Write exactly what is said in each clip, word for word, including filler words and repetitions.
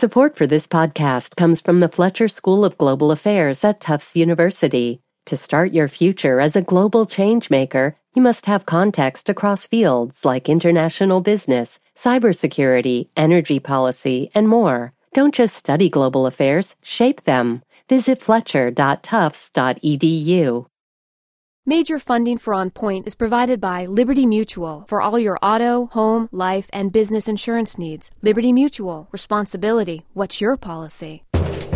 Support for this podcast comes from the Fletcher School of Global Affairs at Tufts University. To start your future as a global changemaker, you must have context across fields like international business, cybersecurity, energy policy, and more. Don't just study global affairs, shape them. Visit fletcher dot tufts dot e d u. Major funding for On Point is provided by Liberty Mutual for all your auto, home, life, and business insurance needs. Liberty Mutual. Responsibility. What's your policy?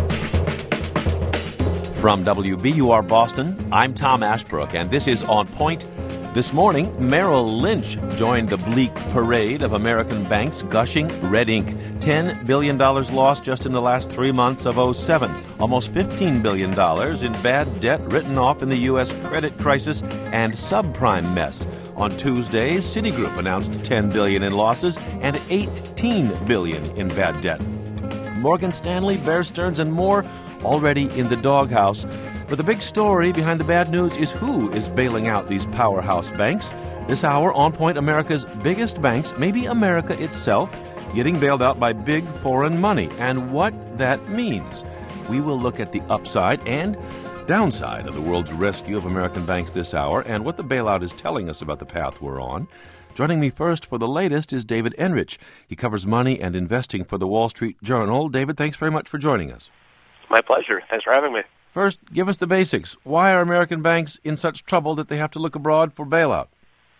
From W B U R Boston, I'm Tom Ashbrook, and this is On Point. This morning, Merrill Lynch joined the bleak parade of American banks gushing red ink. ten billion dollars lost just in the last three months of oh seven. Almost fifteen billion dollars in bad debt written off in the U S credit crisis and subprime mess. On Tuesday, Citigroup announced ten billion dollars in losses and eighteen billion dollars in bad debt. Morgan Stanley, Bear Stearns, and more already in the doghouse. But the big story behind the bad news is who is bailing out these powerhouse banks. This hour, On Point, America's biggest banks, maybe America itself, getting bailed out by big foreign money, and what that means. We will look at the upside and downside of the world's rescue of American banks this hour and what the bailout is telling us about the path we're on. Joining me first for the latest is David Enrich. He covers money and investing for the Wall Street Journal. David, thanks very much for joining us. My pleasure. Thanks for having me. First, give us the basics. Why are American banks in such trouble that they have to look abroad for bailout?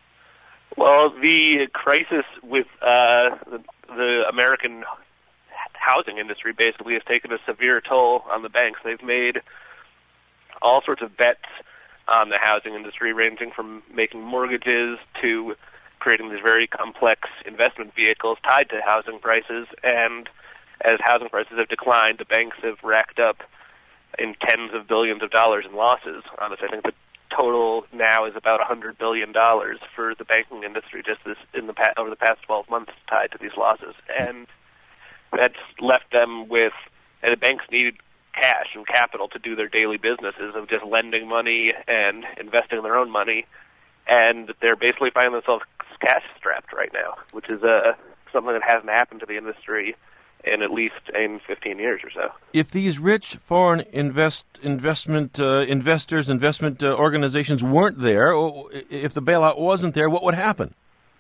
Well, the crisis with uh, the, the American housing industry basically has taken a severe toll on the banks. They've made all sorts of bets on the housing industry, ranging from making mortgages to creating these very complex investment vehicles tied to housing prices. And as housing prices have declined, the banks have racked up in tens of billions of dollars in losses on this. I think the total now is about one hundred billion dollars for the banking industry just this in the pa- over the past twelve months tied to these losses. And that's left them with, and the banks need cash and capital to do their daily businesses of just lending money and investing their own money. And they're basically finding themselves cash strapped right now, which is uh, something that hasn't happened to the industry in at least in fifteen years or so. If these rich foreign invest investment uh, investors, investment uh, organizations weren't there, or if the bailout wasn't there, what would happen?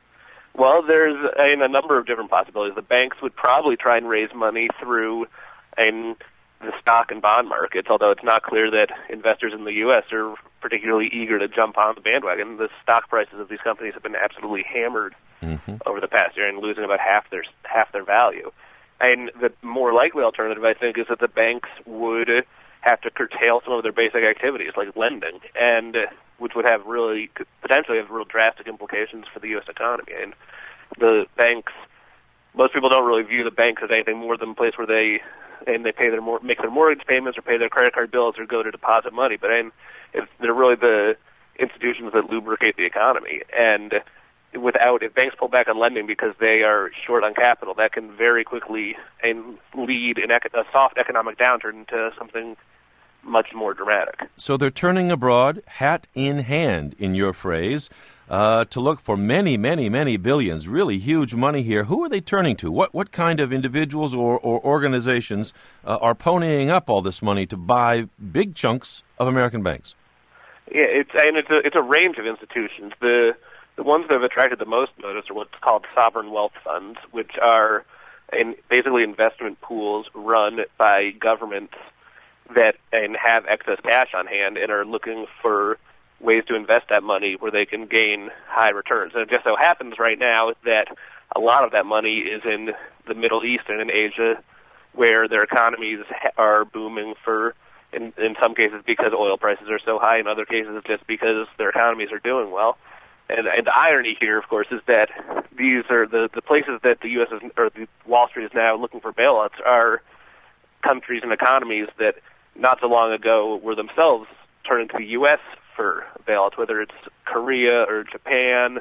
Well, there's a, a number of different possibilities. The banks would probably try and raise money through in the stock and bond markets, although it's not clear that investors in the U S are particularly eager to jump on the bandwagon. The stock prices of these companies have been absolutely hammered mm-hmm. over the past year and losing about half their half their value. And the more likely alternative, I think, is that the banks would have to curtail some of their basic activities, like lending, and uh, which would have really, potentially have real drastic implications for the U S economy. And the banks, most people don't really view the banks as anything more than a place where they, and they pay their mor- make their mortgage payments or pay their credit card bills or go to deposit money. But and if they're really the institutions that lubricate the economy. And without, if banks pull back on lending because they are short on capital, that can very quickly and lead in a soft economic downturn into something much more dramatic. So they're turning abroad, hat in hand, in your phrase, uh, to look for many, many, many billions, really huge money here. Who are they turning to? What what kind of individuals or, or organizations uh, are ponying up all this money to buy big chunks of American banks? Yeah, it's and it's a, it's a range of institutions. The The ones that have attracted the most notice are what's called sovereign wealth funds, which are in basically investment pools run by governments that and have excess cash on hand and are looking for ways to invest that money where they can gain high returns. And it just so happens right now that a lot of that money is in the Middle East and in Asia, where their economies are booming for, in, in some cases because oil prices are so high, in other cases just because their economies are doing well. And, and the irony here, of course, is that these are the, the places that the U S is, or the Wall Street is now looking for bailouts are countries and economies that not so long ago were themselves turning to the U S for bailouts, whether it's Korea or Japan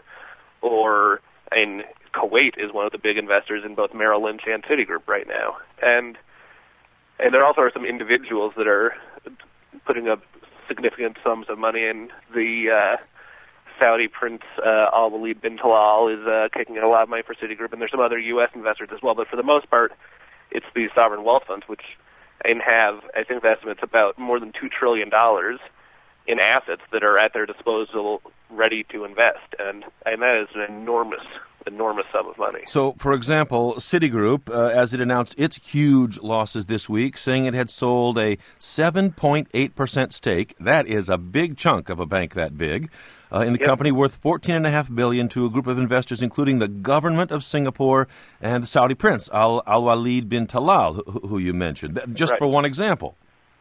or and Kuwait is one of the big investors in both Merrill Lynch and Citigroup right now. And and there also are some individuals that are putting up significant sums of money in the uh, Saudi Prince uh, Al-Walid bin Talal is uh, kicking in a lot of money for Citigroup, and there's some other U S investors as well. But for the most part, it's these sovereign wealth funds, which and have, I think the estimate's about more than two trillion dollars in assets that are at their disposal ready to invest. And, and that is an enormous, enormous sum of money. So, for example, Citigroup, uh, as it announced its huge losses this week, saying it had sold a seven point eight percent stake. That is a big chunk of a bank that big. Uh, in the yep. company worth fourteen point five billion dollars to a group of investors, including the government of Singapore and the Saudi prince, Al, Al-Walid bin Talal, who, who you mentioned, just right. for one example.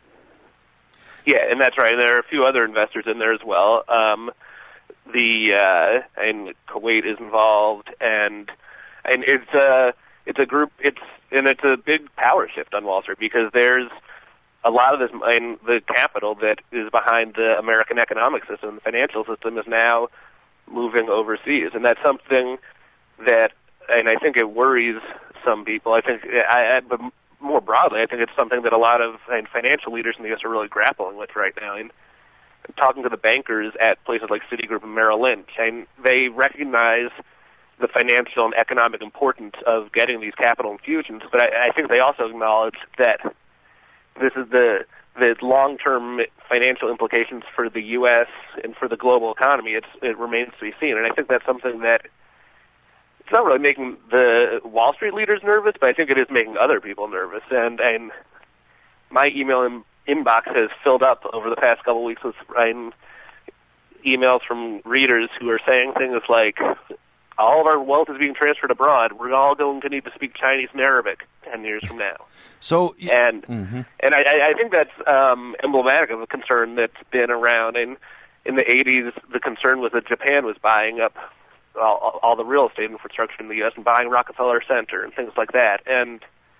Yeah, and that's right. There are a few other investors in there as well. Um, the uh, and Kuwait is involved, and and it's a it's a group. It's and it's a big power shift on Wall Street because there's a lot of this, and the capital that is behind the American economic system, the financial system, is now moving overseas, and that's something that, and I think it worries some people. I think, I, I, but more broadly, I think it's something that a lot of and financial leaders in the U S are really grappling with right now. And talking to the bankers at places like Citigroup and Merrill Lynch, and they recognize the financial and economic importance of getting these capital infusions, but I, I think they also acknowledge that this is the the long-term financial implications for the U S and for the global economy. It's, it remains to be seen, and I think that's something that it's not really making the Wall Street leaders nervous, but I think it is making other people nervous. And and my email in, inbox has filled up over the past couple of weeks with um, emails from readers who are saying things like, all of our wealth is being transferred abroad. We're all going to need to speak Chinese and Arabic ten years from now. So, and mm-hmm. and I, I think that's um, emblematic of a concern that's been around. In in the eighties, the concern was that Japan was buying up all, all the real estate infrastructure in the U S and buying Rockefeller Center and things like that. And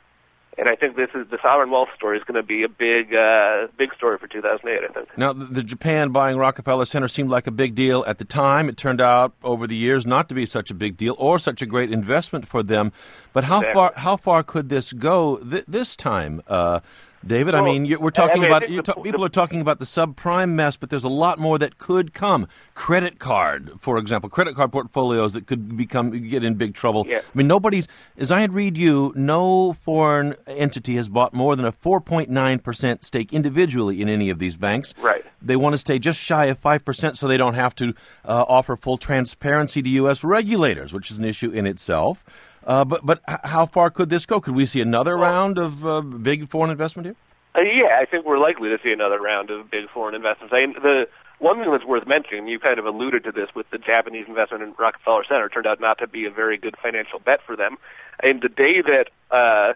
And I think this is the sovereign wealth story is going to be a big, uh, big story for two thousand eight, I think. Now, the, the Japan buying Rockefeller Center seemed like a big deal at the time. It turned out over the years not to be such a big deal or such a great investment for them. But how exactly. far how far could this go th- this time, uh, David? Well, I mean, you, we're talking I mean, about you the, ta- people are talking about the subprime mess, but there's a lot more that could come. Credit card, for example, credit card portfolios that could become get in big trouble. Yeah. I mean, nobody's, as I had read you, no foreign entity has bought more than a four point nine percent stake individually in any of these banks. Right. They want to stay just shy of five percent so they don't have to uh, offer full transparency to U S regulators, which is an issue in itself. Uh, but but how far could this go? Could we see another well, round of uh, big foreign investment here? Uh, yeah, I think we're likely to see another round of big foreign investments. I mean, the one thing that's worth mentioning, you kind of alluded to this with the Japanese investment in Rockefeller Center, turned out not to be a very good financial bet for them. And the day that uh,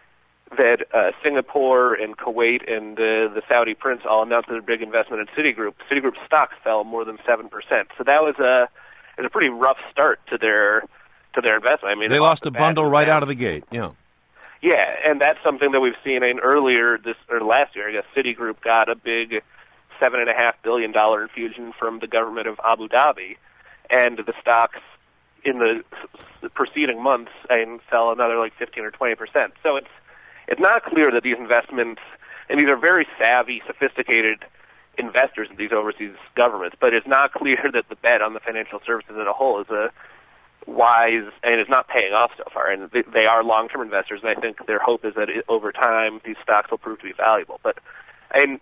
that uh, Singapore and Kuwait and uh, the Saudi prince all announced their big investment in Citigroup, Citigroup stocks fell more than seven percent. So that was a it was a pretty rough start to their to their investment. I mean, they lost a bundle right out of the gate. Yeah. Yeah, and that's something that we've seen in earlier this or last year. I guess Citigroup got a big seven and a half billion dollar infusion from the government of Abu Dhabi, and the stocks in the preceding months and fell another like fifteen or twenty percent. So it's it's not clear that these investments, and these are very savvy, sophisticated investors in these overseas governments, but it's not clear that the bet on the financial services as a whole is a wise and is not paying off so far. And they, they are long-term investors, and I think their hope is that it, over time these stocks will prove to be valuable. But and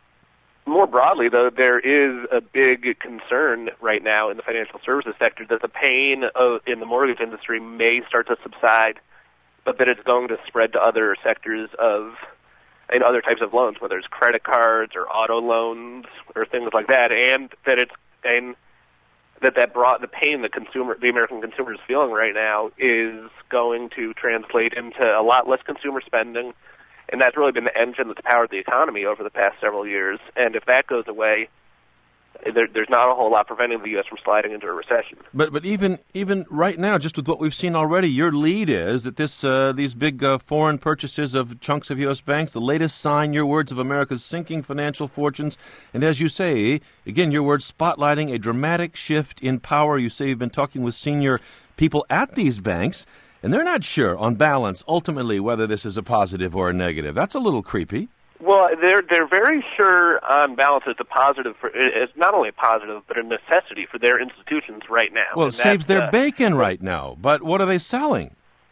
more broadly, though, there is a big concern right now in the financial services sector that the pain of, in the mortgage industry may start to subside, but that it's going to spread to other sectors of and other types of loans, whether it's credit cards or auto loans or things like that, and that it's and that that brought the pain the consumer, the American consumer is feeling right now is going to translate into a lot less consumer spending, and that's really been the engine that's powered the economy over the past several years. And if that goes away, there, there's not a whole lot preventing the U S from sliding into a recession. But but even even right now, just with what we've seen already, your lead is that this uh, these big uh, foreign purchases of chunks of U S banks, the latest sign, your words, of America's sinking financial fortunes. And as you say, again, your words spotlighting a dramatic shift in power. You say you've been talking with senior people at these banks, and they're not sure on balance, ultimately, whether this is a positive or a negative. That's a little creepy. Well, they're they're very sure on balance it's a positive for it's not only a positive but a necessity for their institutions right now. Well, it and saves their uh, bacon right now. But what are they selling?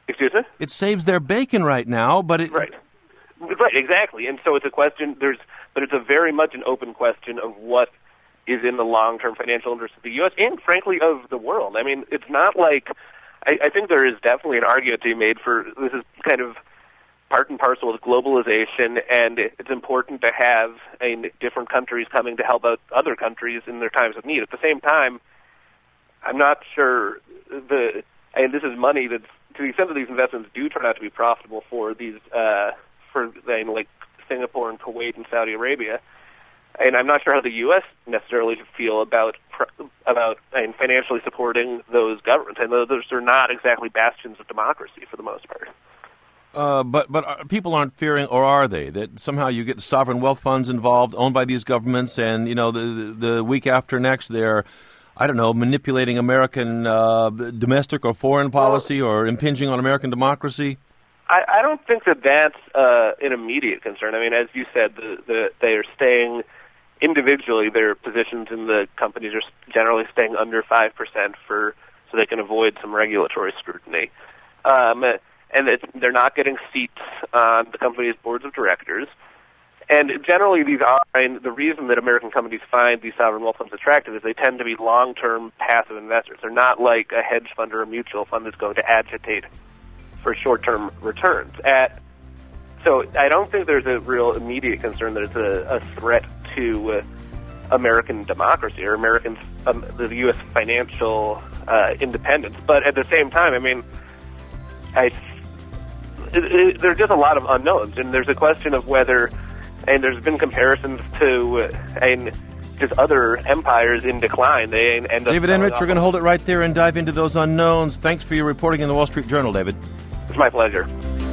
Excuse me? It saves their bacon right now, but it... Right. Right, exactly. And so it's a question, there's, but it's a very much an open question of what is in the long-term financial interest of the U S and, frankly, of the world. I mean, it's not like, I, I think there is definitely an argument to be made for, this is kind of part and parcel with globalization, and it's important to have I mean, different countries coming to help out other countries in their times of need. At the same time, I'm not sure the, and this is money that's, to the extent that these investments do turn out to be profitable for these, uh, for I mean, like Singapore and Kuwait and Saudi Arabia, and I'm not sure how the U S necessarily feel about about I mean, financially supporting those governments. And those are not exactly bastions of democracy for the most part. Uh, but but people aren't fearing, or are they, that somehow you get sovereign wealth funds involved, owned by these governments, and you know the the week after next they're, I don't know, manipulating American uh, domestic or foreign policy, well, or impinging on American democracy? I, I don't think that that's uh, an immediate concern. I mean, as you said, the, the, they are staying individually. Their positions in the companies are generally staying under five percent for so they can avoid some regulatory scrutiny. Um, and it's, they're not getting seats on the company's boards of directors. And generally, these are and the reason that American companies find these sovereign wealth funds attractive is they tend to be long-term passive investors. They're not like a hedge fund or a mutual fund that's going to agitate for short-term returns. At so, I don't think there's a real immediate concern that it's a, a threat to uh, American democracy or American um, the U S financial uh, independence. But at the same time, I mean, I it, it, there's just a lot of unknowns, and there's a question of whether. And there's been comparisons to uh, and just other empires in decline. They end up David Enrich, we're going to hold it right there and dive into those unknowns. Thanks for your reporting in the Wall Street Journal, David. It's my pleasure.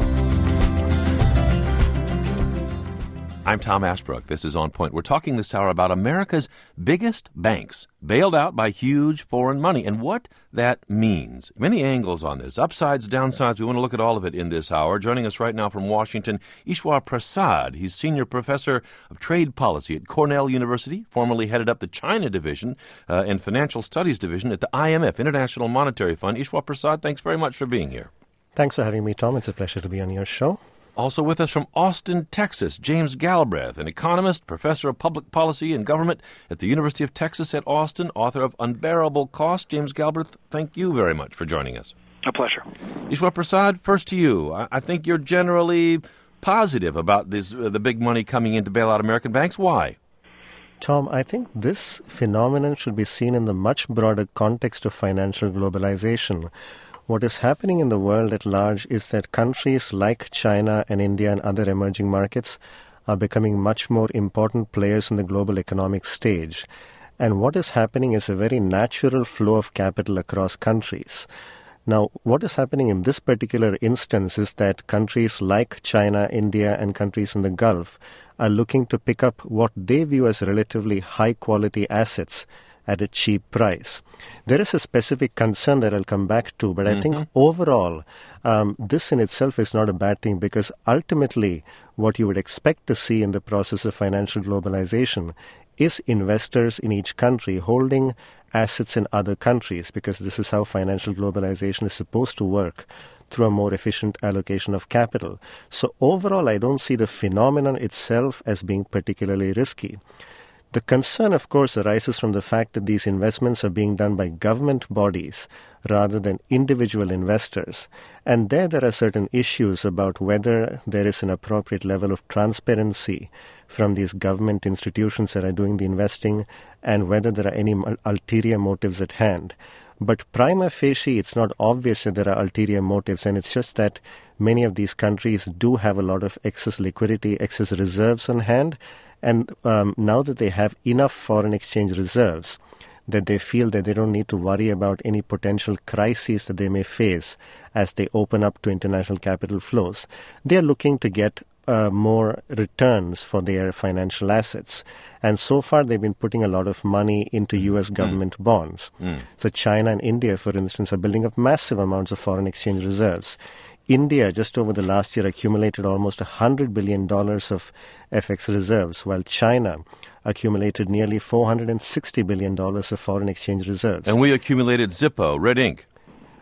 I'm Tom Ashbrook. This is On Point. We're talking this hour about America's biggest banks bailed out by huge foreign money and what that means. Many angles on this, upsides, downsides. We want to look at all of it in this hour. Joining us right now from Washington, Ishwar Prasad. He's senior professor of trade policy at Cornell University, formerly headed up the China division uh, and financial studies division at the I M F, International Monetary Fund. Ishwar Prasad, thanks very much for being here. Thanks for having me, Tom. It's a pleasure to be on your show. Also with us from Austin, Texas, James Galbraith, an economist, professor of public policy and government at the University of Texas at Austin, author of Unbearable Cost. James Galbraith, thank you very much for joining us. A pleasure. Ishwar Prasad, first to you. I, I think you're generally positive about this, uh, the big money coming in to bail out American banks. Why? Tom, I think this phenomenon should be seen in the much broader context of financial globalization. What is happening in the world at large is that countries like China and India and other emerging markets are becoming much more important players in the global economic stage. And what is happening is a very natural flow of capital across countries. Now, what is happening in this particular instance is that countries like China, India, and countries in the Gulf are looking to pick up what they view as relatively high-quality assets at a cheap price. There is a specific concern that I'll come back to, but mm-hmm. I think overall, um, this in itself is not a bad thing because ultimately what you would expect to see in the process of financial globalization is investors in each country holding assets in other countries, because this is how financial globalization is supposed to work, through a more efficient allocation of capital. So overall, I don't see the phenomenon itself as being particularly risky. The concern, of course, arises from the fact that these investments are being done by government bodies rather than individual investors. And there, there are certain issues about whether there is an appropriate level of transparency from these government institutions that are doing the investing and whether there are any ulterior motives at hand. But prima facie, it's not obvious that there are ulterior motives, and it's just that many of these countries do have a lot of excess liquidity, excess reserves on hand. And um, now that they have enough foreign exchange reserves, that they feel that they don't need to worry about any potential crises that they may face as they open up to international capital flows. They're looking to get uh, more returns for their financial assets. And so far, they've been putting a lot of money into U S government mm. bonds. Mm. So China and India, for instance, are building up massive amounts of foreign exchange reserves. India, just over the last year, accumulated almost one hundred billion dollars of F X reserves, while China accumulated nearly four hundred sixty billion dollars of foreign exchange reserves. And we accumulated Zippo, red ink.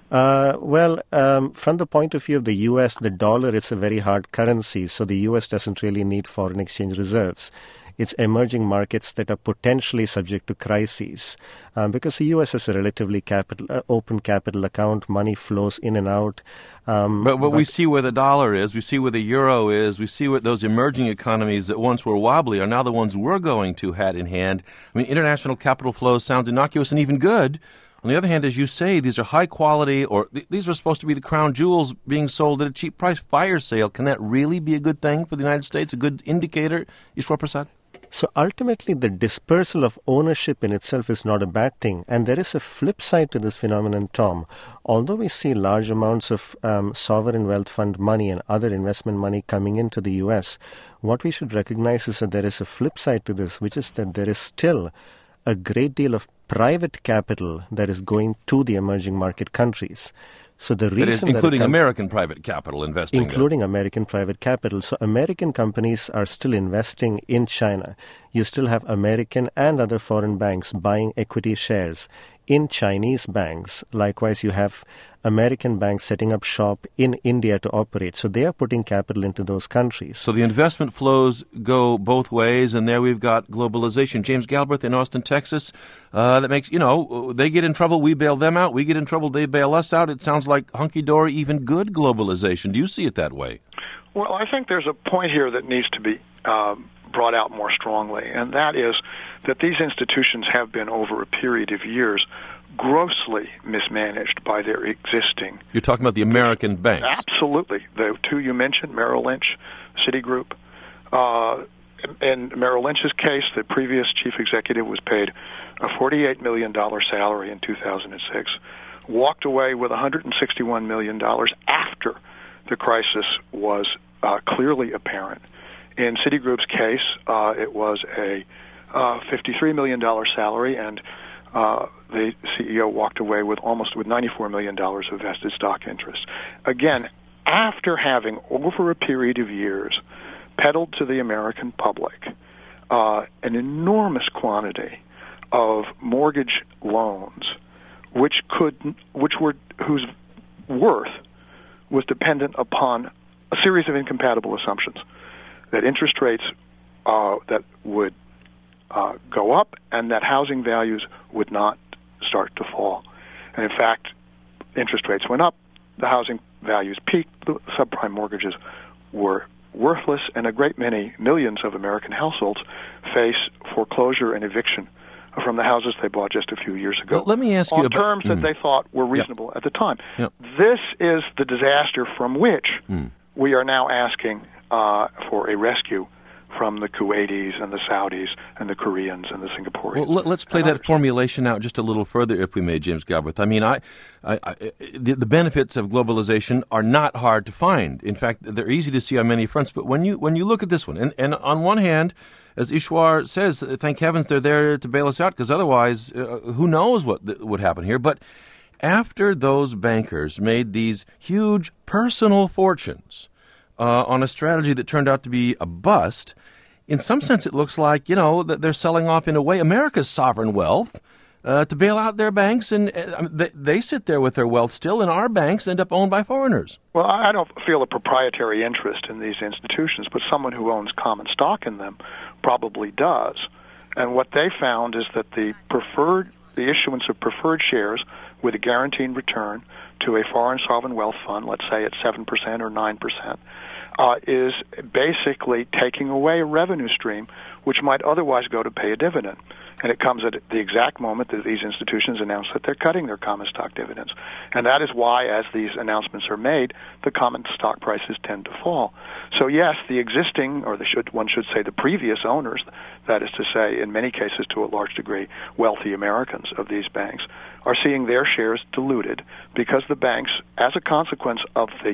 Uh, well, um, from the point of view of the U S, the dollar is a very hard currency, so the U S doesn't really need foreign exchange reserves. It's emerging markets that are potentially subject to crises um, because the U S has a relatively capital, uh, open capital account. Money flows in and out. Um, but, but, but we see where the dollar is. We see where the euro is. We see what those emerging economies that once were wobbly are now the ones we're going to hat in hand. I mean, international capital flows sounds innocuous and even good. On the other hand, as you say, these are high quality, or th- these are supposed to be the crown jewels being sold at a cheap price. Fire sale, can that really be a good thing for the United States, a good indicator, Ishwar Prasad? So ultimately, the dispersal of ownership in itself is not a bad thing. And there is a flip side to this phenomenon, Tom. Although we see large amounts of um, sovereign wealth fund money and other investment money coming into the U S, what we should recognize is that there is a flip side to this, which is that there is still a great deal of private capital that is going to the emerging market countries. So the reason that is, including that com- American private capital investing, including there. American private capital. So American companies are still investing in China. You still have American and other foreign banks buying equity shares in Chinese banks. Likewise, you have American banks setting up shop in India to operate. So they are putting capital into those countries. So the investment flows go both ways, and there we've got globalization. James Galbraith in Austin, Texas, uh, that makes, you know, they get in trouble, we bail them out. We get in trouble, they bail us out. It sounds like hunky-dory, even good globalization. Do you see it that way? Well, I think there's a point here that needs to be um, brought out more strongly, and that is that these institutions have been, over a period of years, grossly mismanaged by their existing... You're talking about the American banks. Absolutely. The two you mentioned, Merrill Lynch, Citigroup. Uh, in Merrill Lynch's case, the previous chief executive was paid a forty-eight million dollars salary in two thousand six, walked away with one hundred sixty-one million dollars after the crisis was uh, clearly apparent. In Citigroup's case, uh, it was a uh, fifty-three million dollars salary, and uh, the C E O walked away with almost with ninety-four million dollars of vested stock interest. Again, after having, over a period of years, peddled to the American public uh, an enormous quantity of mortgage loans, which could, which were whose worth was dependent upon a series of incompatible assumptions, that interest rates uh, that would uh, go up and that housing values would not start to fall. And in fact, interest rates went up, the housing values peaked, the subprime mortgages were worthless, and a great many, millions of American households face foreclosure and eviction from the houses they bought just a few years ago. Well, let me ask you on about terms that mm. they thought were reasonable yep. at the time. Yep. This is the disaster from which mm. we are now asking uh, for a rescue from the Kuwaitis and the Saudis and the Koreans and the Singaporeans. Well, let's play that formulation out just a little further, if we may, James Galbraith. I mean, I, I, I the, the benefits of globalization are not hard to find. In fact, they're easy to see on many fronts. But when you when you look at this one, and, and on one hand, as Ishwar says, thank heavens they're there to bail us out, because otherwise, uh, who knows what th- would happen here. But after those bankers made these huge personal fortunes uh, on a strategy that turned out to be a bust, in some sense it looks like, you know, that they're selling off, in a way, America's sovereign wealth uh, to bail out their banks, and uh, they, they sit there with their wealth still, and our banks end up owned by foreigners. Well, I don't feel a proprietary interest in these institutions, but someone who owns common stock in them probably does. And what they found is that the preferred, the issuance of preferred shares with a guaranteed return to a foreign sovereign wealth fund, let's say at seven percent or nine percent, uh, is basically taking away a revenue stream which might otherwise go to pay a dividend. And it comes at the exact moment that these institutions announce that they're cutting their common stock dividends. And that is why, as these announcements are made, the common stock prices tend to fall. So yes, the existing, or the should, one should say the previous owners, that is to say, in many cases to a large degree, wealthy Americans of these banks, are seeing their shares diluted because the banks, as a consequence of the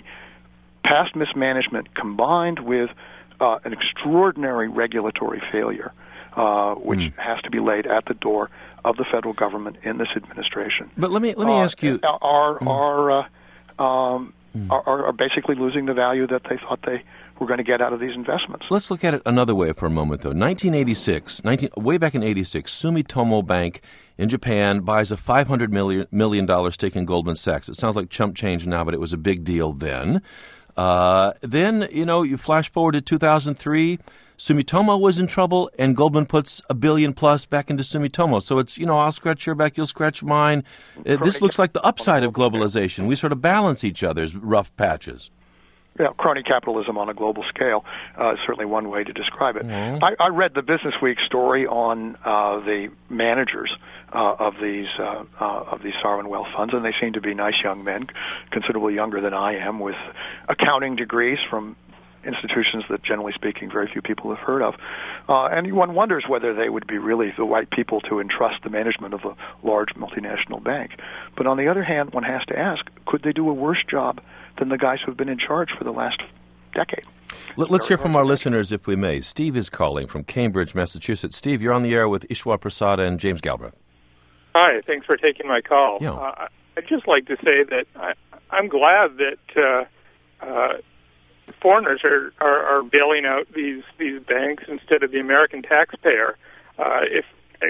past mismanagement combined with uh, an extraordinary regulatory failure, Uh, which mm. has to be laid at the door of the federal government in this administration. But let me let me uh, ask you: are mm. are uh, um, mm. are, are basically losing the value that they thought they were going to get out of these investments. Let's look at it another way for a moment, though. nineteen eighty-six, nineteen, way back in eighty-six, Sumitomo Bank in Japan buys a five hundred million dollars stake in Goldman Sachs. It sounds like chump change now, but it was a big deal then. Uh, then, you know, you flash forward to two thousand three, Sumitomo was in trouble, and Goldman puts a billion plus back into Sumitomo. So it's, you know, I'll scratch your back, you'll scratch mine. Uh, this looks like the upside of globalization. We sort of balance each other's rough patches. Yeah, crony capitalism on a global scale uh, is certainly one way to describe it. Mm-hmm. I, I read the Business Week story on uh, the managers uh, of these uh, uh, of these sovereign wealth funds, and they seem to be nice young men, considerably younger than I am, with accounting degrees from institutions that, generally speaking, very few people have heard of. Uh, and one wonders whether they would be really the right people to entrust the management of a large multinational bank. But on the other hand, one has to ask, could they do a worse job than the guys who have been in charge for the last decade? Let's hear from our listeners, if we may. Steve is calling from Cambridge, Massachusetts. Steve, you're on the air with Ishwar Prasad and James Galbraith. Hi, thanks for taking my call. Yeah. Uh, I'd just like to say that I, I'm glad that uh, uh, foreigners are, are, are bailing out these, these banks instead of the American taxpayer. Uh, if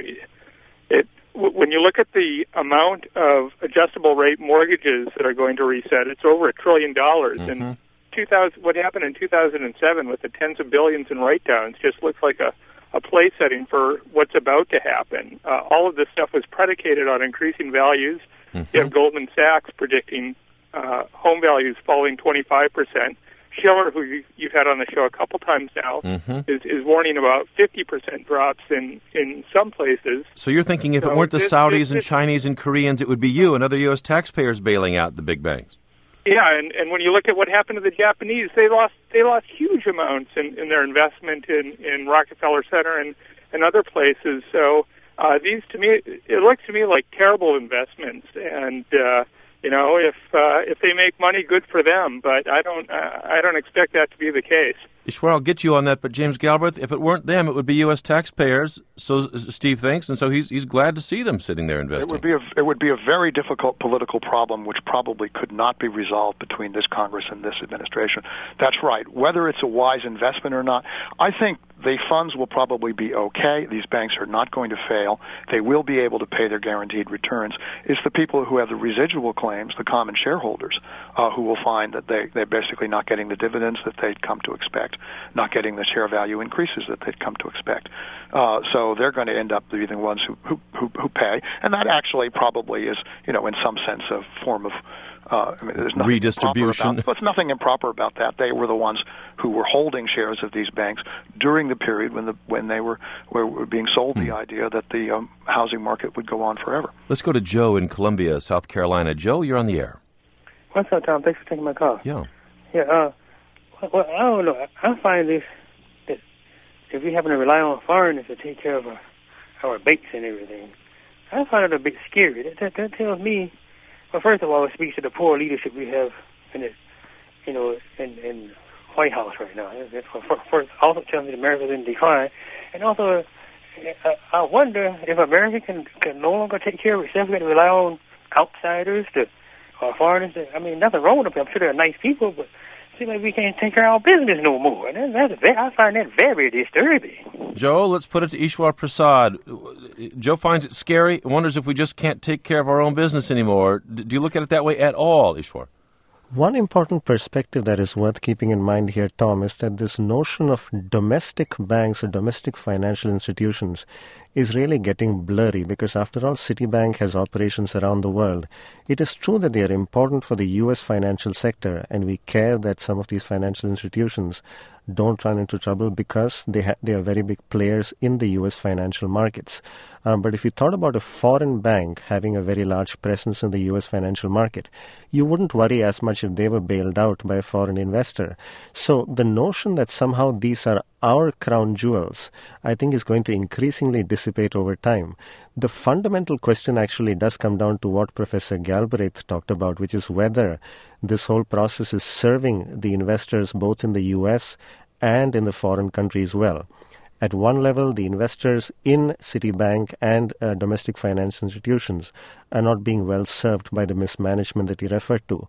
it When you look at the amount of adjustable rate mortgages that are going to reset, it's over a trillion dollars. Mm-hmm. And two thousand, what happened in two thousand seven with the tens of billions in write-downs just looks like a, a place setting for what's about to happen. Uh, all of this stuff was predicated on increasing values. Mm-hmm. You have Goldman Sachs predicting uh, home values falling twenty-five percent. Schiller, who you, you've had on the show a couple times now, mm-hmm. is, is warning about fifty percent drops in, in some places. So you're thinking if so it weren't the this, Saudis this, and this, Chinese and Koreans, it would be you and other U S taxpayers bailing out the big banks. Yeah, and, and when you look at what happened to the Japanese, they lost they lost huge amounts in, in their investment in, in Rockefeller Center and, and other places. So uh, these, to me, it looks to me like terrible investments, and uh, You know, if uh, if they make money, good for them. But I don't uh, I don't expect that to be the case. Ishwar, I'll get you on that. But James Galbraith, if it weren't them, it would be U S taxpayers. So Steve thinks, and so he's he's glad to see them sitting there investing. It would be a it would be a very difficult political problem, which probably could not be resolved between this Congress and this administration. That's right. Whether it's a wise investment or not, I think the funds will probably be okay. These banks are not going to fail. They will be able to pay their guaranteed returns. It's the people who have the residual claims, the common shareholders, uh, who will find that they, they're basically not getting the dividends that they'd come to expect, not getting the share value increases that they'd come to expect. Uh, so they're going to end up being the ones who, who, who, who pay. And that actually probably is, you know, in some sense a form of Uh, I mean, there's nothing redistribution. About, there's nothing improper about that. They were the ones who were holding shares of these banks during the period when the when they were were being sold hmm. the idea that the um, housing market would go on forever. Let's go to Joe in Columbia, South Carolina. Joe, you're on the air. What's up, Tom? Thanks for taking my call. Yeah. Yeah. Uh, well, I don't know. I find this that if we happen to rely on foreigners to take care of our, our banks and everything, I find it a bit scary. That that, that tells me. Well, first of all, it speaks to the poor leadership we have in the, you know, in, in White House right now. First, also tells me that America's in decline, and also, uh, I wonder if America can, can no longer take care of itself. We have to rely on outsiders, to uh, foreigners. To, I mean, nothing wrong with them. I'm sure they're nice people, but it seems like we can't take care of our business no more. And that's very, I find that very disturbing. Joe, let's put it to Ishwar Prasad. Joe finds it scary, wonders if we just can't take care of our own business anymore. Do you look at it that way at all, Ishwar? One important perspective that is worth keeping in mind here, Tom, is that this notion of domestic banks or domestic financial institutions is really getting blurry because, after all, Citibank has operations around the world. It is true that they are important for the U S financial sector, and we care that some of these financial institutions don't run into trouble because they ha- they are very big players in the U S financial markets. Um, but if you thought about a foreign bank having a very large presence in the U S financial market, you wouldn't worry as much if they were bailed out by a foreign investor. So the notion that somehow these are our crown jewels, I think, is going to increasingly dissipate over time. The fundamental question actually does come down to what Professor Galbraith talked about, which is whether this whole process is serving the investors both in the U S and in the foreign countries well. At one level, the investors in Citibank and uh, domestic finance institutions are not being well served by the mismanagement that he referred to.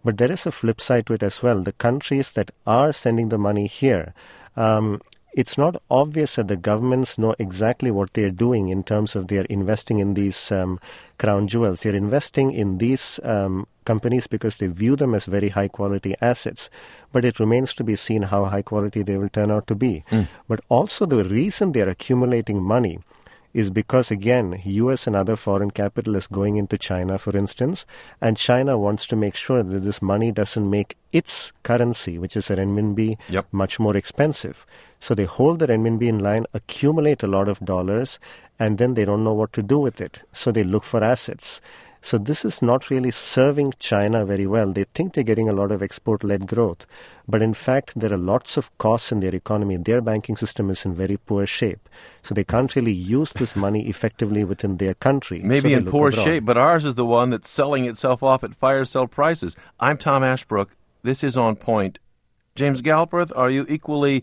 But there is a flip side to it as well. The countries that are sending the money here, um, it's not obvious that the governments know exactly what they're doing in terms of they're investing in these um, crown jewels. They're investing in these um, companies because they view them as very high-quality assets. But it remains to be seen how high-quality they will turn out to be. Mm. But also the reason they're accumulating money is because, again, U S and other foreign capital is going into China, for instance, and China wants to make sure that this money doesn't make its currency, which is a renminbi, yep. much more expensive. So they hold the renminbi in line, accumulate a lot of dollars, and then they don't know what to do with it. So they look for assets. So this is not really serving China very well. They think they're getting a lot of export-led growth. But in fact, there are lots of costs in their economy. Their banking system is in very poor shape. So they can't really use this money effectively within their country. Maybe so in poor abroad. shape, but ours is the one that's selling itself off at fire sale prices. I'm Tom Ashbrook. This is On Point. James Galbraith, are you equally...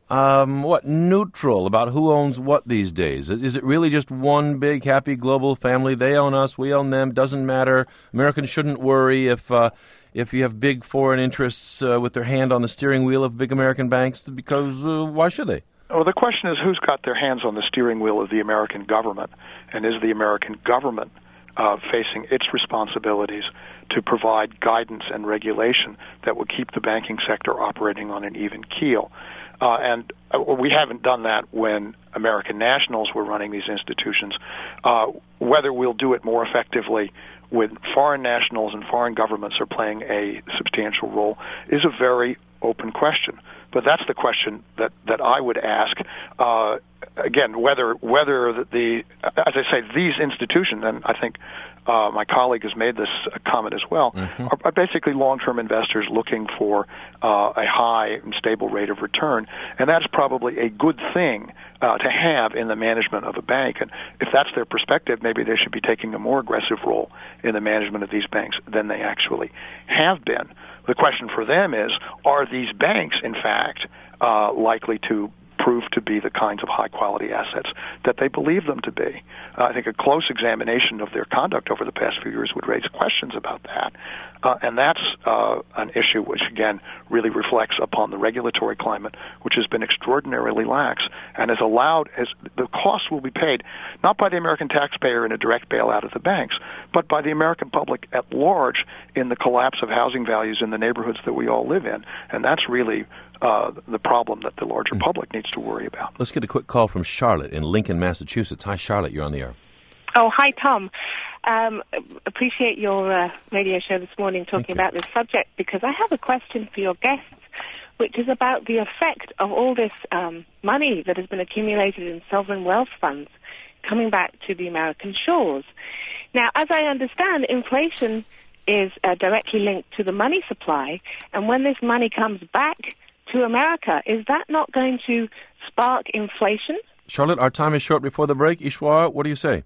Um, what, neutral about who owns what these days? Is it really just one big, happy global family? They own us, we own them, doesn't matter. Americans shouldn't worry if uh, if you have big foreign interests uh, with their hand on the steering wheel of big American banks, because uh, why should they? Well, the question is who's got their hands on the steering wheel of the American government, and is the American government uh, facing its responsibilities to provide guidance and regulation that will keep the banking sector operating on an even keel? Uh, and uh, we haven't done that when American nationals were running these institutions. Uh, whether we'll do it more effectively when foreign nationals and foreign governments are playing a substantial role is a very open question. But that's the question that, that I would ask. Uh, again, whether whether the, the, as I say, these institutions, and I think uh, my colleague has made this comment as well, mm-hmm. are, are basically long-term investors looking for uh, a high and stable rate of return, and that's probably a good thing uh, to have in the management of a bank. And if that's their perspective, maybe they should be taking a more aggressive role in the management of these banks than they actually have been. The question for them is, are these banks, in fact, uh, likely to prove to be the kinds of high-quality assets that they believe them to be? Uh, I think a close examination of their conduct over the past few years would raise questions about that. Uh, and that's uh, an issue which, again, really reflects upon the regulatory climate, which has been extraordinarily lax and has allowed, as the cost will be paid not by the American taxpayer in a direct bailout of the banks, but by the American public at large in the collapse of housing values in the neighborhoods that we all live in. And that's really uh, the problem that the larger public needs to worry about. Let's get a quick call from Charlotte in Lincoln, Massachusetts. Hi, Charlotte. You're on the air. Oh, hi, Tom. Um, appreciate your uh, radio show this morning talking about this subject, because I have a question for your guests, which is about the effect of all this um, money that has been accumulated in sovereign wealth funds coming back to the American shores. Now, as I understand, inflation is uh, directly linked to the money supply, and when this money comes back to America, is that not going to spark inflation? Charlotte, our time is short before the break. Ishwar, what do you say?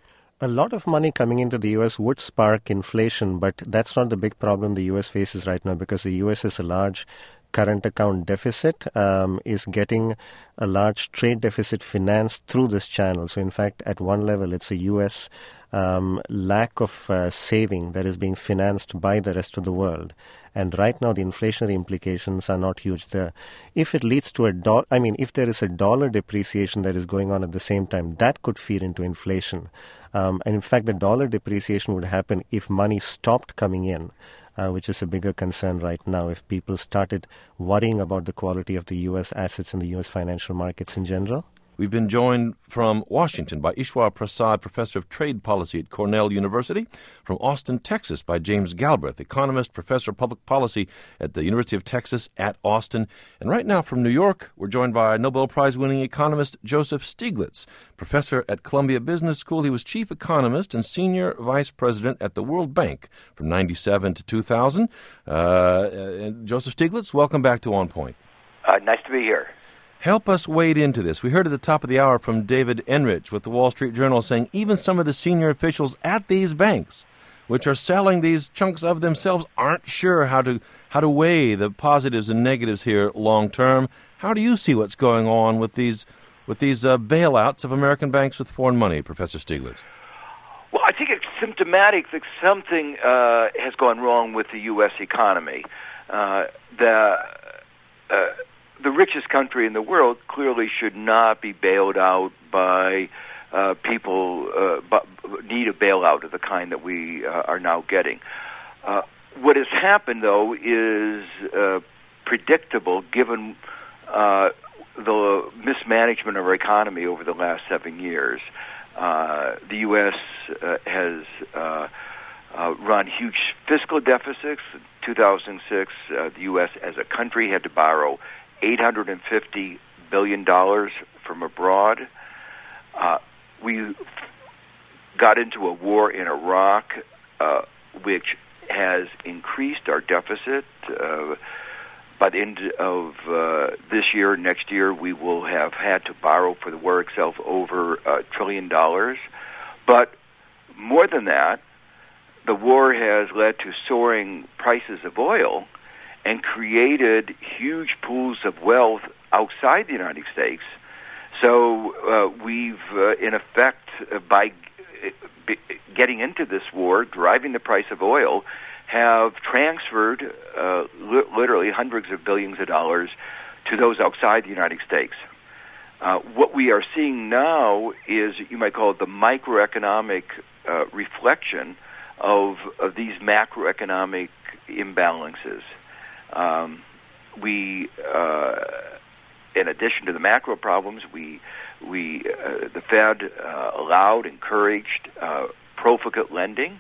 A lot of money coming into the U S would spark inflation, but that's not the big problem the U S faces right now, because the U S has a large current account deficit, um, is getting a large trade deficit financed through this channel. So, in fact, at one level, it's a U S um, lack of uh, saving that is being financed by the rest of the world. And right now, the inflationary implications are not huge there. If it leads to a dollar, I mean, if there is a dollar depreciation that is going on at the same time, that could feed into inflation. Um, and in fact, the dollar depreciation would happen if money stopped coming in, uh, which is a bigger concern right now, if people started worrying about the quality of the U S assets and the U S financial markets in general. We've been joined from Washington by Ishwar Prasad, professor of trade policy at Cornell University, from Austin, Texas, by James Galbraith, economist, professor of public policy at the University of Texas at Austin. And right now from New York, we're joined by Nobel Prize-winning economist Joseph Stiglitz, professor at Columbia Business School. He was chief economist and senior vice president at the World Bank from ninety-seven to two thousand. Uh, and Joseph Stiglitz, welcome back to On Point. Uh, nice to be here. Help us wade into this. We heard at the top of the hour from David Enrich with the Wall Street Journal saying even some of the senior officials at these banks, which are selling these chunks of themselves, aren't sure how to how to weigh the positives and negatives here long term. How do you see what's going on with these with these uh, bailouts of American banks with foreign money, Professor Stiglitz? Well, I think it's symptomatic that something uh, has gone wrong with the U S economy. Uh, the uh, the richest country in the world clearly should not be bailed out by uh, people uh, but need a bailout of the kind that we uh, are now getting. Uh, what has happened, though, is uh, predictable given uh, the mismanagement of our economy over the last seven years. Uh, the U S uh, has uh, uh, run huge fiscal deficits. In two thousand six, uh, the U S as a country had to borrow eight hundred fifty billion dollars from abroad. Uh, we got into a war in Iraq, uh, which has increased our deficit. Uh, by the end of uh, this year, next year, we will have had to borrow for the war itself over a trillion dollars. But more than that, the war has led to soaring prices of oil and created huge pools of wealth outside the United States. So uh, we've, uh, in effect, uh, by g- getting into this war, driving the price of oil, have transferred uh, li- literally hundreds of billions of dollars to those outside the United States. Uh, what we are seeing now is, you might call it the microeconomic uh, reflection of, of these macroeconomic imbalances. Um, we, uh, in addition to the macro problems, we, we, uh, the Fed uh, allowed, encouraged uh, profligate lending,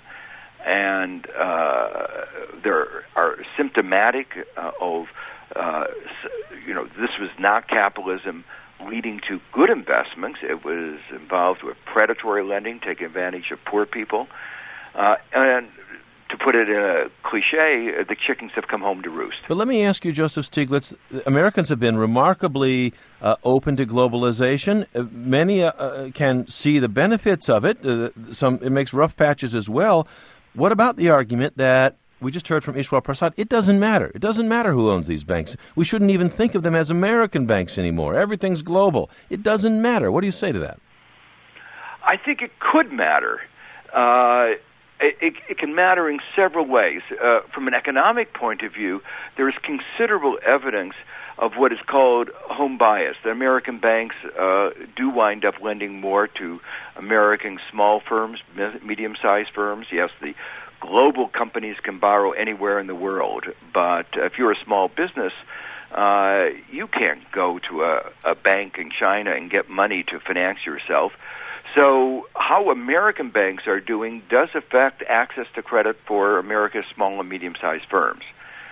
and uh, there are symptomatic uh, of, uh, you know, this was not capitalism leading to good investments. It was involved with predatory lending, taking advantage of poor people. Uh, and to put it in a cliche, the chickens have come home to roost. But let me ask you, Joseph Stiglitz, Americans have been remarkably uh, open to globalization. Uh, many uh, can see the benefits of it. Uh, some it makes rough patches as well. What about the argument that we just heard from Ishwar Prasad? It doesn't matter. It doesn't matter who owns these banks. We shouldn't even think of them as American banks anymore. Everything's global. It doesn't matter. What do you say to that? I think it could matter. Uh, it, it, it can matter in several ways. Uh, from an economic point of view, there is considerable evidence of what is called home bias. The American banks uh, do wind up lending more to American small firms, medium-sized firms. Yes, the global companies can borrow anywhere in the world, but if you're a small business, uh, you can't go to a, a bank in China and get money to finance yourself. So how American banks are doing does affect access to credit for America's small and medium-sized firms.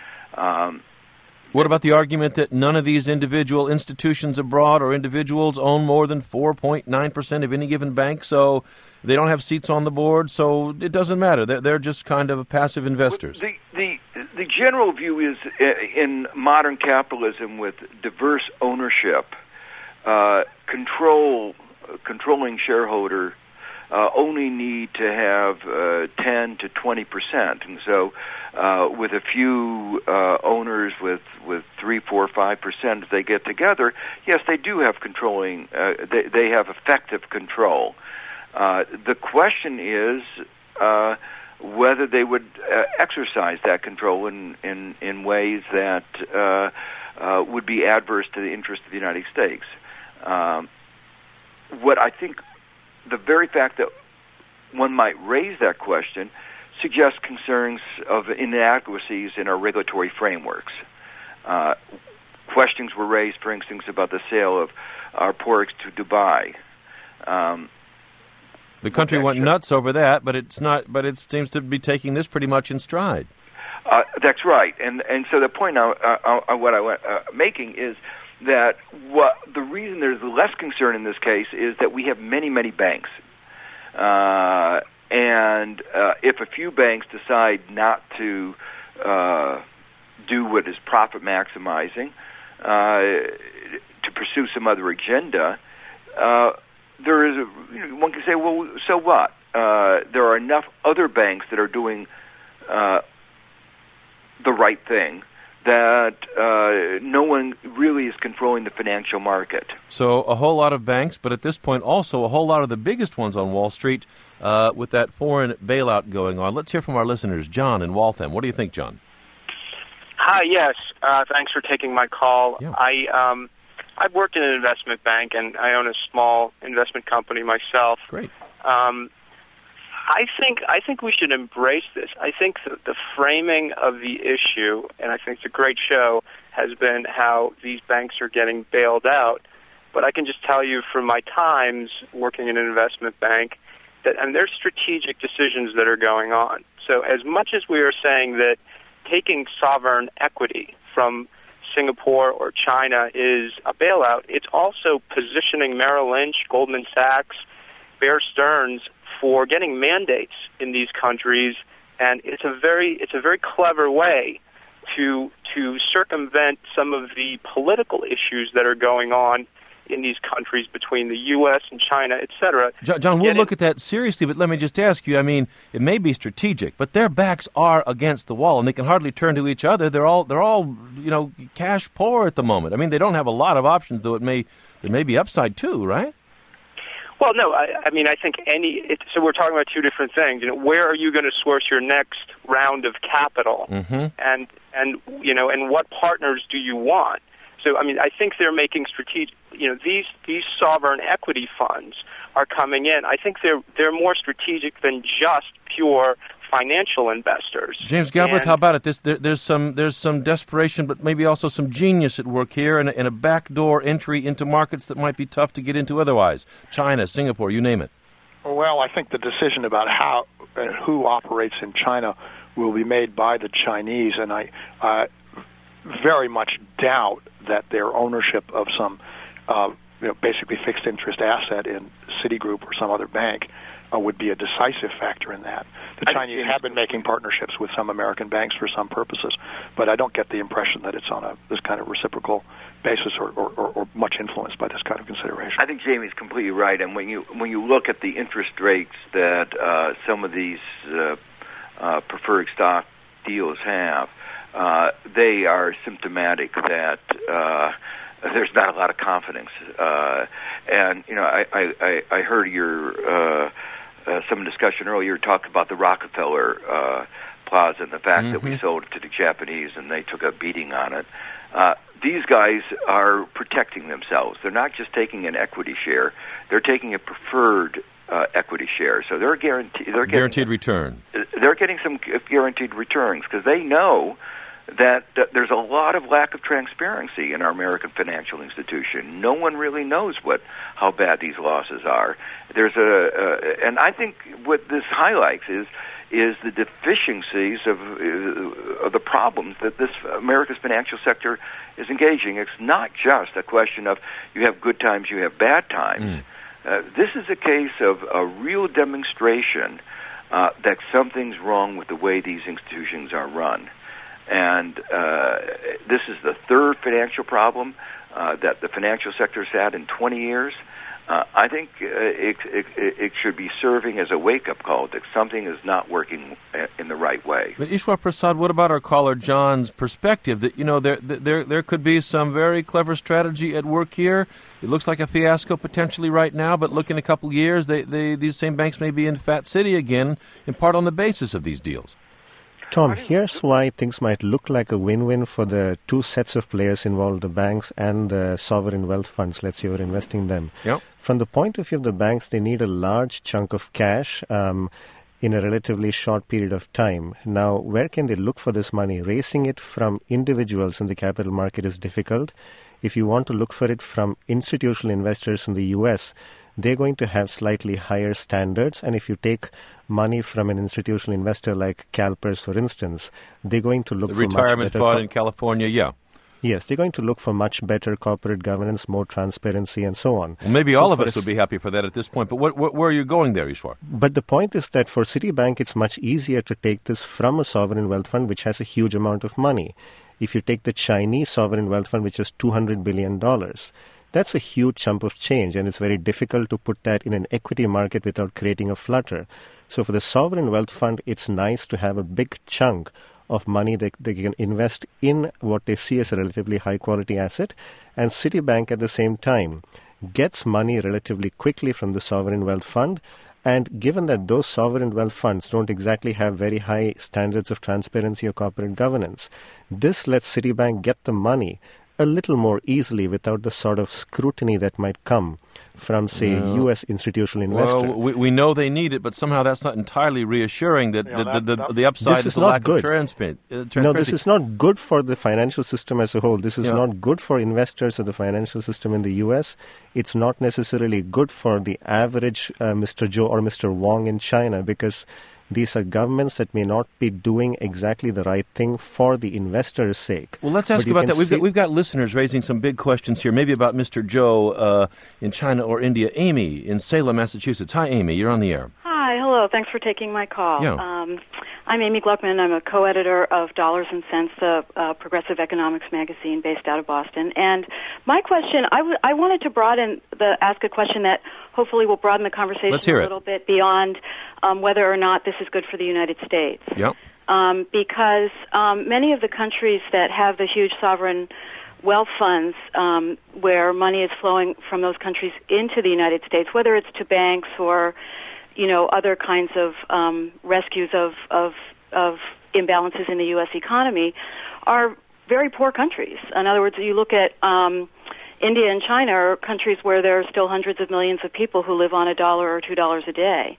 Um, What about the argument that none of these individual institutions abroad or individuals own more than four point nine percent of any given bank, so they don't have seats on the board, so it doesn't matter. They're, they're just kind of passive investors. The, the, the general view is in modern capitalism with diverse ownership, uh, control, controlling shareholder uh, only need to have uh, ten to twenty percent. And so uh, with a few uh, owners with, with three, four, five percent, if they get together, yes, they do have controlling, uh, they, they have effective control. Uh, the question is uh, whether they would uh, exercise that control in, in, in ways that uh, uh, would be adverse to the interest of the United States. Um, what I think the very fact that one might raise that question suggests concerns of inadequacies in our regulatory frameworks. Uh, questions were raised, for instance, about the sale of our ports to Dubai. Um, the country went nuts over that, but it's not. But it seems to be taking this pretty much in stride. Uh, that's right, and and so the point now, uh, uh, what I was uh, making is that what the reason there's less concern in this case is that we have many, many banks. Uh, and uh, if a few banks decide not to uh, do what is profit maximizing, uh, to pursue some other agenda, uh, there is a, you know, one can say, well, so what? Uh, there are enough other banks that are doing uh, the right thing that uh, no one really is controlling the financial market. So a whole lot of banks, but at this point also a whole lot of the biggest ones on Wall Street uh, with that foreign bailout going on. Let's hear from our listeners. John in Waltham. What do you think, John? Hi, yes. Uh, thanks for taking my call. Yeah. I, um, I've worked in an investment bank, and I own a small investment company myself. Great. Um, I think I think we should embrace this. I think the, the framing of the issue, and I think it's a great show, has been how these banks are getting bailed out. But I can just tell you from my times working in an investment bank that and there's strategic decisions that are going on. So as much as we are saying that taking sovereign equity from Singapore or China is a bailout, it's also positioning Merrill Lynch, Goldman Sachs, Bear Stearns for getting mandates in these countries, and it's a very it's a very clever way to to circumvent some of the political issues that are going on in these countries between the U S and China, et cetera. John, John we'll Getting, look at that seriously, but let me just ask you, I mean, it may be strategic, but their backs are against the wall, and they can hardly turn to each other. They're all, they're all you know, cash poor at the moment. I mean, they don't have a lot of options, though it may there may be upside, too, right? Well, no, I, I mean, I think any it, – so we're talking about two different things. You know, where are you going to source your next round of capital? Mm-hmm. And, and, you know, and what partners do you want? So, I mean, I think they're making strategic – you know, these, these sovereign equity funds are coming in. I think they're they're more strategic than just pure financial investors. James Galbraith, and, how about it? This, there, there's some there's some desperation, but maybe also some genius at work here, and a, and a backdoor entry into markets that might be tough to get into otherwise. China, Singapore, you name it. Well, I think the decision about how and who operates in China will be made by the Chinese, and I uh, very much doubt that their ownership of some uh, you know, basically fixed interest asset in Citigroup or some other bank uh, would be a decisive factor in that. The Chinese have been making partnerships with some American banks for some purposes, but I don't get the impression that it's on a this kind of reciprocal basis or, or, or, or much influenced by this kind of consideration. I think Jamie's completely right, and when you when you look at the interest rates that uh, some of these uh, uh, preferred stock deals have, uh, they are symptomatic that uh, there's not a lot of confidence. Uh, and you know, I I, I heard your uh, uh, some discussion earlier talk about the Rockefeller uh, Plaza and the fact mm-hmm. that we sold it to the Japanese and they took a beating on it. Uh, these guys are protecting themselves. They're not just taking an equity share; they're taking a preferred uh, equity share. So they're guaranteed. They're getting, guaranteed return. They're getting some guaranteed returns because they know that, that there's a lot of lack of transparency in our American financial institution. No one really knows what how bad these losses are. There's a, uh, and I think what this highlights is. is the deficiencies of, uh, of the problems that this America's financial sector is engaging. It's not just a question of you have good times, you have bad times. Mm. Uh, this is a case of a real demonstration uh, that something's wrong with the way these institutions are run. And uh, this is the third financial problem uh, that the financial sector has had in twenty years. Uh, I think uh, it, it, it should be serving as a wake-up call that something is not working in the right way. But Ishwar Prasad, what about our caller John's perspective that, you know, there there there could be some very clever strategy at work here? It looks like a fiasco potentially right now, but look in a couple of years, they, they, these same banks may be in Fat City again, in part on the basis of these deals. Tom, here's why things might look like a win-win for the two sets of players involved, the banks and the sovereign wealth funds, let's say, who are investing them. Yep. From the point of view of the banks, they need a large chunk of cash um, in a relatively short period of time. Now, where can they look for this money? Raising it from individuals in the capital market is difficult. If you want to look for it from institutional investors in the U S, they're going to have slightly higher standards. And if you take money from an institutional investor like CalPERS, for instance, they're going to look the for much retirement better... fund co- in California, yeah. Yes, they're going to look for much better corporate governance, more transparency, and so on. Well, maybe so all of us us, would be happy for that at this point. But what, what, where are you going there, Ishwar? But the point is that for Citibank, it's much easier to take this from a sovereign wealth fund, which has a huge amount of money. If you take the Chinese sovereign wealth fund, which is two hundred billion dollars, that's a huge chunk of change, and it's very difficult to put that in an equity market without creating a flutter. So for the sovereign wealth fund, it's nice to have a big chunk of money they, they can invest in what they see as a relatively high-quality asset. And Citibank, at the same time, gets money relatively quickly from the sovereign wealth fund. And given that those sovereign wealth funds don't exactly have very high standards of transparency or corporate governance, this lets Citibank get the money a little more easily without the sort of scrutiny that might come from, say, a U S institutional investor. Well, we, we know they need it, but somehow that's not entirely reassuring that, Yeah, the, that- the, the, that- the upside This is is the not lack good. of transpa- uh, transparency. No, this is not good for the financial system as a whole. This is Yeah. not good for investors of the financial system in the U S. It's not necessarily good for the average uh, Mister Joe or Mister Wong in China, because these are governments that may not be doing exactly the right thing for the investor's sake. Well, let's ask But you about can that. We've see- got, we've got listeners raising some big questions here, maybe about Mister Joe uh, in China or India. Amy in Salem, Massachusetts. Hi, Amy. You're on the air. Hi, hello. Thanks for taking my call. Yeah. Um, I'm Amy Gluckman. I'm a co-editor of Dollars and Cents, the uh, progressive economics magazine based out of Boston. And my question, I, w- I wanted to broaden the ask a question that hopefully will broaden the conversation Let's hear a it. little bit beyond um, whether or not this is good for the United States. Yep. Um, because um, many of the countries that have the huge sovereign wealth funds um, where money is flowing from those countries into the United States, whether it's to banks or, you know, other kinds of um, rescues of, of, of imbalances in the U S economy, are very poor countries. In other words, you look at um, India and China are countries where there are still hundreds of millions of people who live on a dollar or two dollars a day.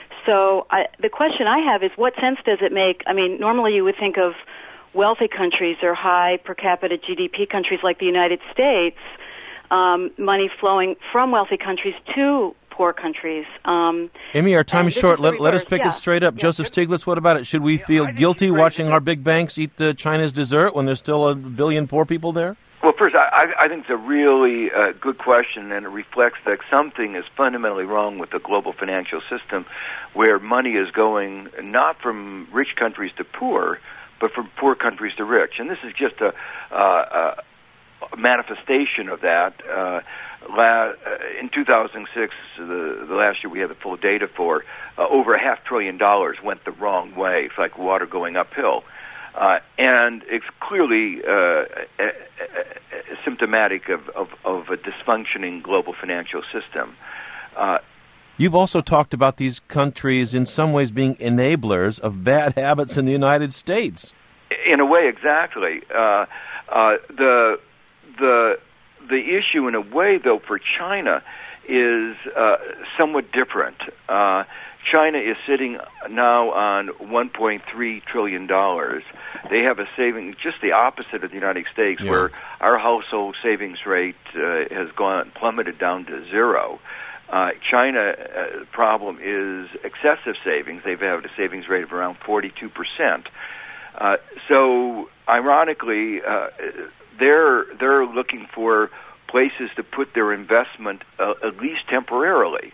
So I, the question I have is, what sense does it make? I mean, normally you would think of wealthy countries or high per capita G D P countries like the United States, um, money flowing from wealthy countries to poor countries. Um, Amy, our time and is this short. is the Let, let us reverse. pick Yeah. it straight up. Yeah. Joseph Stiglitz, what about it? Should we feel guilty watching our big banks eat the China's dessert when there's still a billion poor people there? Well, first, I, I think it's a really uh, good question, and it reflects that something is fundamentally wrong with the global financial system, where money is going not from rich countries to poor, but from poor countries to rich. And this is just a, uh, a manifestation of that. Uh, la- in two thousand six, the, the last year we had the full data for, uh, over a half trillion dollars went the wrong way. It's like water going uphill. Uh, and it's clearly uh, uh, uh, symptomatic of, of, of a dysfunctioning global financial system. Uh, You've also talked about these countries in some ways being enablers of bad habits in the United States. in a way, exactly. Uh, uh, the the the issue, in a way, though, for China is uh, somewhat different. Uh, China is sitting now on one point three trillion dollars. They have a savings just the opposite of the United States, Yeah. where our household savings rate uh, has gone plummeted down to zero. Uh, China uh, problem is excessive savings. They've had a savings rate of around forty-two percent. Uh, so, ironically, uh, they're they're looking for places to put their investment, uh, at least temporarily.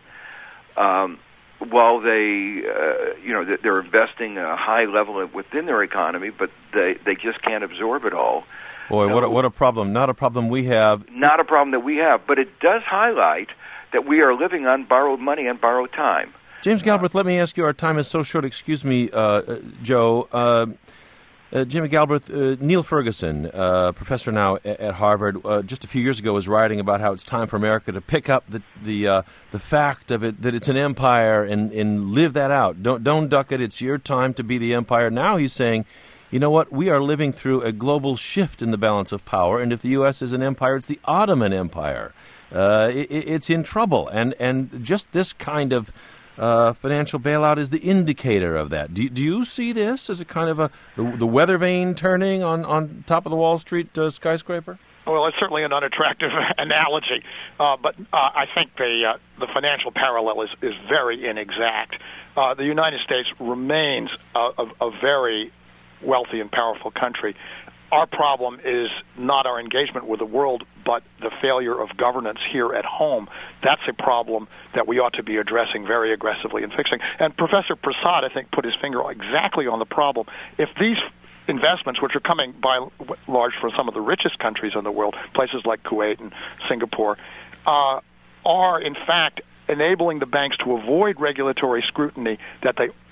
Um, while they, uh, you know, they're investing a high level within their economy, but they, they just can't absorb it all. Boy, So, what a, what a problem. Not a problem we have. Not a problem that we have, but it does highlight that we are living on borrowed money and borrowed time. James Galbraith, let me ask you, our time is so short. Excuse me, uh, uh, Joe. Uh, uh, Jimmy Galbraith, uh, Neil Ferguson, uh, professor now at, at Harvard, uh, just a few years ago was writing about how it's time for America to pick up the the uh, the fact of it that it's an empire and, and live that out. Don't don't duck it. It's your time to be the empire. Now he's saying, you know what? We are living through a global shift in the balance of power, and if the U S is an empire, it's the Ottoman Empire. Uh, it, it's in trouble, and and just this kind of uh, financial bailout is the indicator of that. Do, do you see this as a kind of a the, the weather vane turning on, on top of the Wall Street uh, skyscraper? Well, it's certainly an unattractive analogy, uh, but uh, I think the uh, the financial parallel is, is very inexact. Uh, the United States remains a, a, a very wealthy and powerful country. Our problem is not our engagement with the world, but the failure of governance here at home. That's a problem that we ought to be addressing very aggressively and fixing. And Professor Prasad, I think, put his finger exactly on the problem. If these investments, which are coming by large from some of the richest countries in the world, places like Kuwait and Singapore, uh, are in fact enabling the banks to avoid regulatory scrutiny that they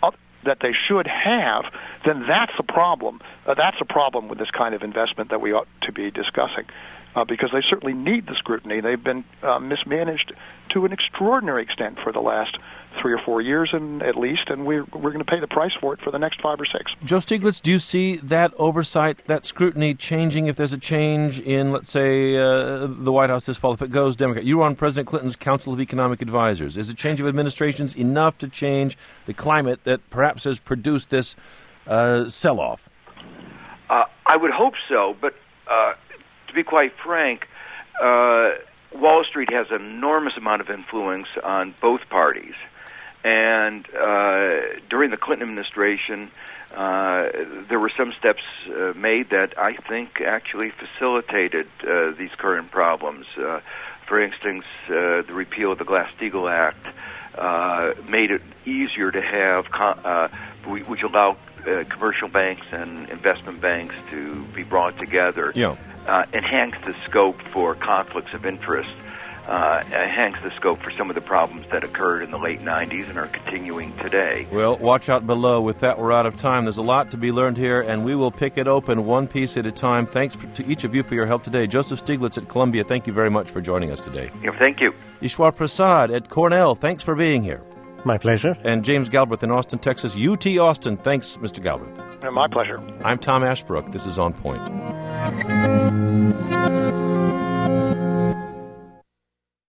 that they should have, then that's a problem. Uh, that's a problem with this kind of investment that we ought to be discussing, uh, because they certainly need the scrutiny. They've been uh, mismanaged to an extraordinary extent for the last three or four years, and at least, and we're we're going to pay the price for it for the next five or six. Joe Stiglitz, do you see that oversight, that scrutiny changing if there's a change in, let's say, uh, the White House this fall, if it goes Democrat? You were on President Clinton's Council of Economic Advisors. Is a change of administrations enough to change the climate that perhaps has produced this uh, sell-off? Uh, I would hope so, but uh, to be quite frank, uh, Wall Street has an enormous amount of influence on both parties. And uh, during the Clinton administration, uh, there were some steps uh, made that I think actually facilitated uh, these current problems. Uh, for instance, uh, the repeal of the Glass-Steagall Act uh, made it easier to have, co- uh, which allowed uh, commercial banks and investment banks to be brought together, yeah. uh, enhanced the scope for conflicts of interest. Uh, enhance the scope for some of the problems that occurred in the late nineties and are continuing today. Well, watch out below. With that, we're out of time. There's a lot to be learned here, and we will pick it open one piece at a time. Thanks for, to each of you for your help today. Joseph Stiglitz at Columbia, thank you very much for joining us today. Yeah, thank you. Ishwar Prasad at Cornell, thanks for being here. My pleasure. And James Galbraith in Austin, Texas, U T Austin. Thanks, Mister Galbraith. My pleasure. I'm Tom Ashbrook. This is On Point.